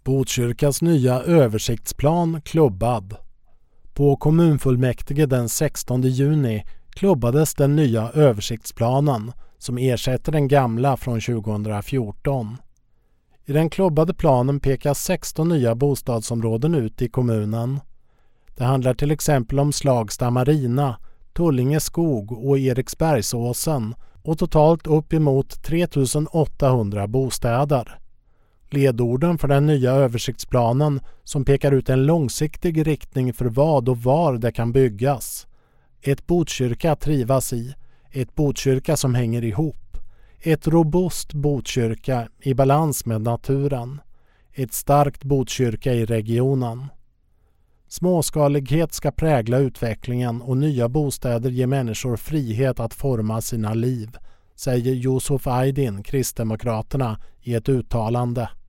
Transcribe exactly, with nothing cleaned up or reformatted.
Botkyrkas nya översiktsplan klubbad. På kommunfullmäktige den sextonde juni klubbades den nya översiktsplanen som ersätter den gamla från tjugohundrafjorton. I den klubbade planen pekas sexton nya bostadsområden ut i kommunen. Det handlar till exempel om Slagsta Marina, Tullinge skog och Eriksbergsåsen och totalt uppemot tre tusen åttahundra bostäder. Ledorden för den nya översiktsplanen som pekar ut en långsiktig riktning för vad och var det kan byggas. Ett Botkyrka trivas i, ett Botkyrka som hänger ihop, ett robust Botkyrka i balans med naturen, ett starkt Botkyrka i regionen. Småskalighet ska prägla utvecklingen och nya bostäder ger människor frihet att forma sina liv, säger Yusuf Aydin, Kristdemokraterna, i ett uttalande.